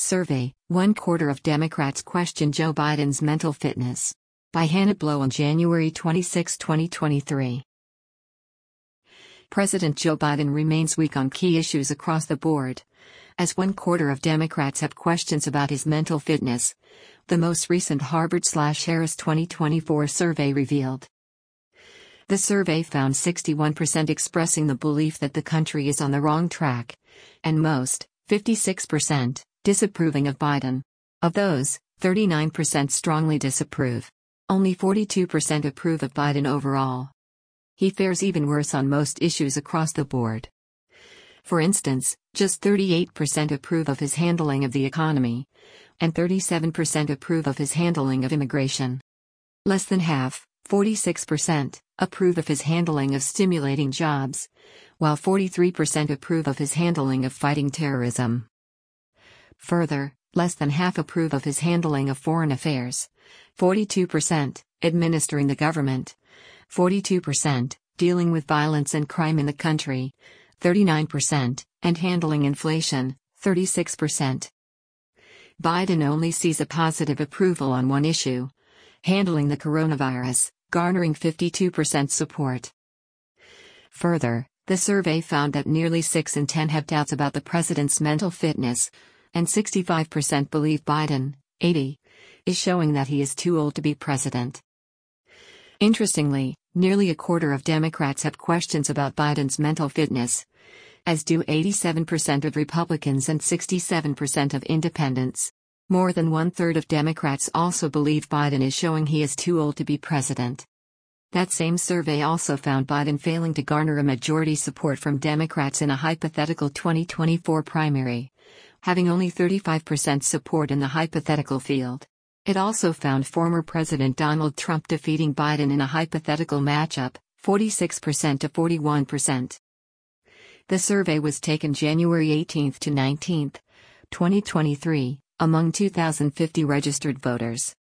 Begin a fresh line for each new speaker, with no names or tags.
Survey: One quarter of Democrats question Joe Biden's mental fitness. By Hannah Blow on January 26, 2023. President Joe Biden remains weak on key issues across the board, as one quarter of Democrats have questions about his mental fitness, the most recent Harvard/Harris 2024 survey revealed. The survey found 61% expressing the belief that the country is on the wrong track, and most, 56%, disapproving of Biden. Of those, 39% strongly disapprove. Only 42% approve of Biden overall. He fares even worse on most issues across the board. For instance, just 38% approve of his handling of the economy, and 37% approve of his handling of immigration. Less than half, 46%, approve of his handling of stimulating jobs, while 43% approve of his handling of fighting terrorism. Further, less than half approve of his handling of foreign affairs, 42%, administering the government, 42%, dealing with violence and crime in the country, 39%, and handling inflation, 36%. Biden only sees a positive approval on one issue: handling the coronavirus, garnering 52% support. Further, the survey found that nearly 6 in 10 have doubts about the president's mental fitness, and 65% believe Biden, 80, is showing that he is too old to be president. Interestingly, nearly a quarter of Democrats have questions about Biden's mental fitness, as do 87% of Republicans and 67% of independents. More than one-third of Democrats also believe Biden is showing he is too old to be president. That same survey also found Biden failing to garner a majority support from Democrats in a hypothetical 2024 primary, having only 35% support in the hypothetical field. It also found former President Donald Trump defeating Biden in a hypothetical matchup, 46% to 41%. The survey was taken January 18 to 19, 2023, among 2,050 registered voters.